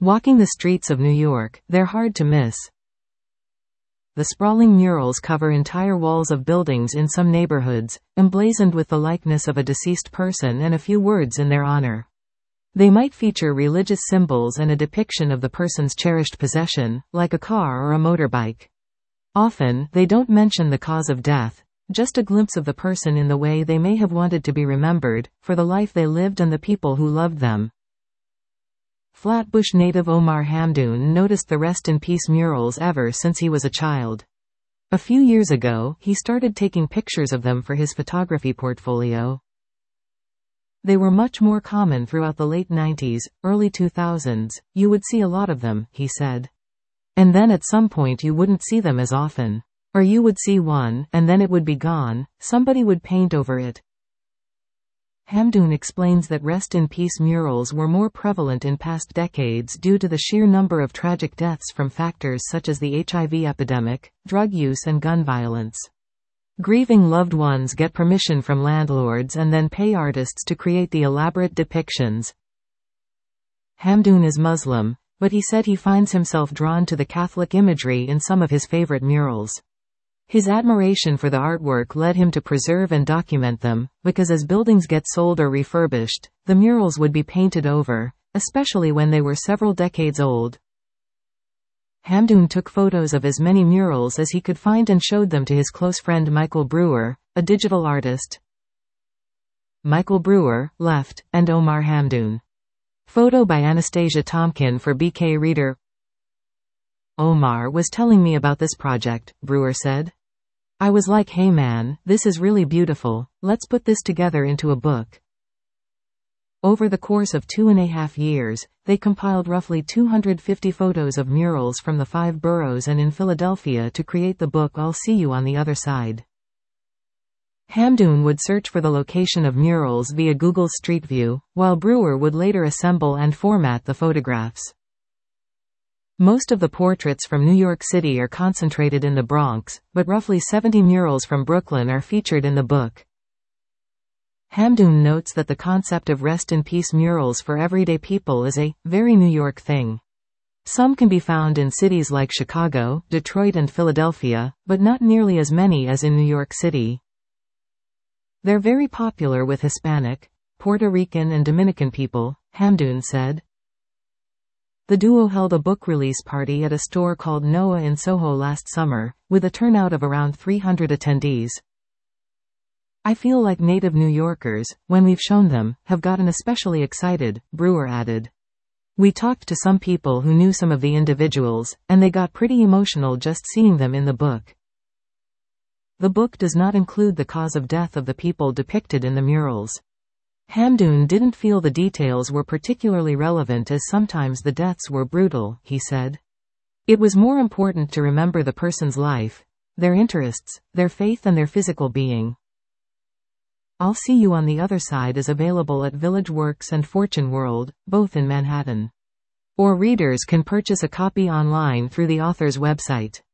Walking the streets of New York, they're hard to miss. The sprawling murals cover entire walls of buildings in some neighborhoods, emblazoned with the likeness of a deceased person and a few words in their honor. They might feature religious symbols and a depiction of the person's cherished possession, like a car or a motorbike. Often, they don't mention the cause of death, just a glimpse of the person in the way they may have wanted to be remembered, for the life they lived and the people who loved them. Flatbush native Omar Hamdoun noticed the Rest in Peace murals ever since he was a child. A few years ago, he started taking pictures of them for his photography portfolio. They were much more common throughout the late 90s, early 2000s, you would see a lot of them, he said. And then at some point you wouldn't see them as often. Or you would see one, and then it would be gone, somebody would paint over it. Hamdoun explains that Rest in Peace murals were more prevalent in past decades due to the sheer number of tragic deaths from factors such as the HIV epidemic, drug use and gun violence. Grieving loved ones get permission from landlords and then pay artists to create the elaborate depictions. Hamdoun is Muslim, but he said he finds himself drawn to the Catholic imagery in some of his favorite murals. His admiration for the artwork led him to preserve and document them, because as buildings get sold or refurbished, the murals would be painted over, especially when they were several decades old. Hamdoun took photos of as many murals as he could find and showed them to his close friend Michael Brewer, a digital artist. Michael Brewer, left, and Omar Hamdoun. Photo by Anastasia Tomkin for BK Reader. Omar was telling me about this project, Brewer said. I was like, hey man, this is really beautiful, let's put this together into a book. Over the course of 2.5 years, they compiled roughly 250 photos of murals from the 5 boroughs and in Philadelphia to create the book I'll See You on the Other Side. Hamdoun would search for the location of murals via Google Street View, while Brewer would later assemble and format the photographs. Most of the portraits from New York City are concentrated in the Bronx, but roughly 70 murals from Brooklyn are featured in the book. Hamdoun notes that the concept of Rest in Peace murals for everyday people is a very New York thing. Some can be found in cities like Chicago, Detroit and Philadelphia, but not nearly as many as in New York City. They're very popular with Hispanic, Puerto Rican and Dominican people, Hamdoun said. The duo held a book release party at a store called Noah in Soho last summer, with a turnout of around 300 attendees. I feel like native New Yorkers, when we've shown them, have gotten especially excited, Brewer added. We talked to some people who knew some of the individuals, and they got pretty emotional just seeing them in the book. The book does not include the cause of death of the people depicted in the murals. Hamdoun didn't feel the details were particularly relevant as sometimes the deaths were brutal, he said. It was more important to remember the person's life, their interests, their faith and their physical being. I'll See You on the Other Side is available at Village Works and Fortune World, both in Manhattan. Or readers can purchase a copy online through the author's website.